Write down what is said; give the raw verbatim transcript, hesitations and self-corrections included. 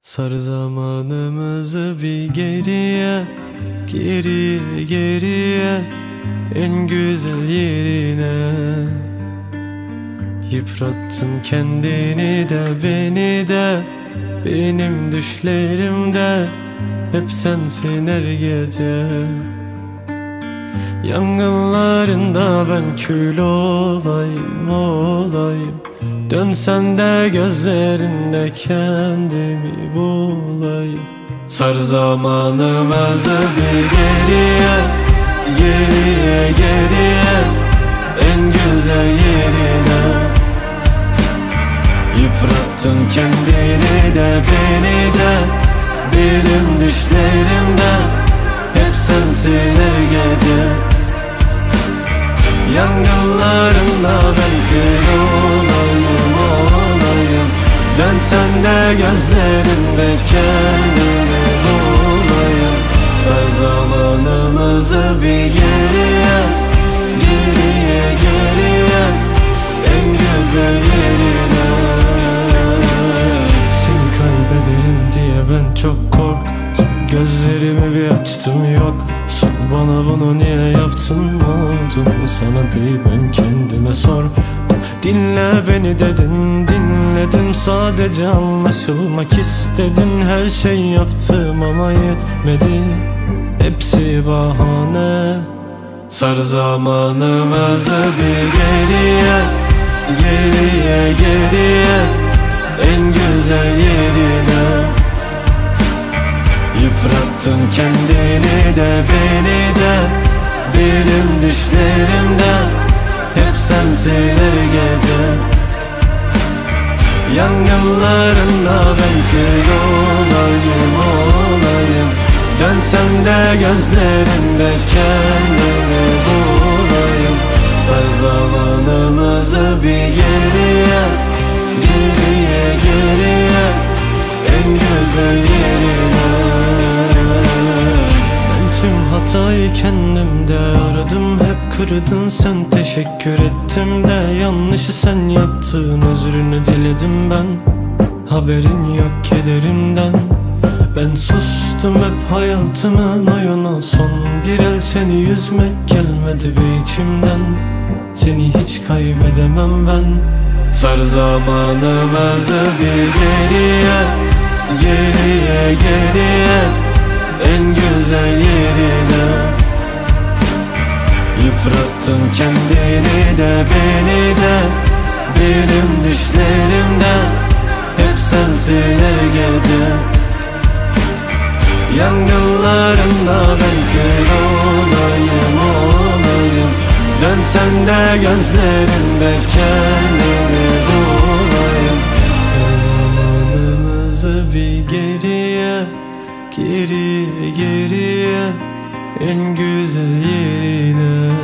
Sar zamanımızı bir geriye, geriye, geriye, en güzel yerine. Yıprattın kendini de beni de, benim düşlerimde hep sensin her gece. Yangınlarında ben kül olayım, olayım. Dönsen de gözlerinde kendimi bulayım. Sar zamanımızı bir geriye, geriye, geriye, en güzel yerine. Yıprattın kendini de beni de, benim düşlerimde hep sensin her gece. Yangınlarında ben kül olayım, olayım. Dönsen de gözlerinde kendimi bulayım. Sar zamanımızı bir geriye, geriye, geriye, en güzel yerine. Seni kaybederim diye ben çok korktum. Gözlerimi bir açtım, yok. Bana bunu niye yaptın oldum? Sana değil ben kendime sordum. Dinle beni dedin, dinledim. Sadece anlaşılmak istedin. Her şey yaptım ama yetmedi, hepsi bahane. Sar zamanımızı bir geriye, geriye, geriye, en güzel yerine. Yıprattın kendini de beni de, benim düşlerimde hep sensin her gece. Yangınlarında ben kül olayım, olayım. Dönsen de gözlerinde kendimi bulayım. Sar zamanımızı bir geriye, geriye, geriye, en güzel yerine. Hatayı kendimde aradım, hep kırdın sen, teşekkür ettim de. Yanlışı sen yaptın, özrünü diledim ben. Haberin yok kederimden. Ben sustum hep hayatımın oyunu. Son bir el seni yüzmek gelmedi bir içimden. Seni hiç kaybedemem ben. Sar zamanımızı bir geriye, geriye, geriye, en güzel yerine. Yıprattın kendini de beni de, benim düşlerimde hep sensin her gece. Yangınlarında ben kül olayım, olayım. Dönsen de gözlerinde kendimi bulayım. Sar zamanımızı bir geriye, geriye, geriye, en güzel yerine.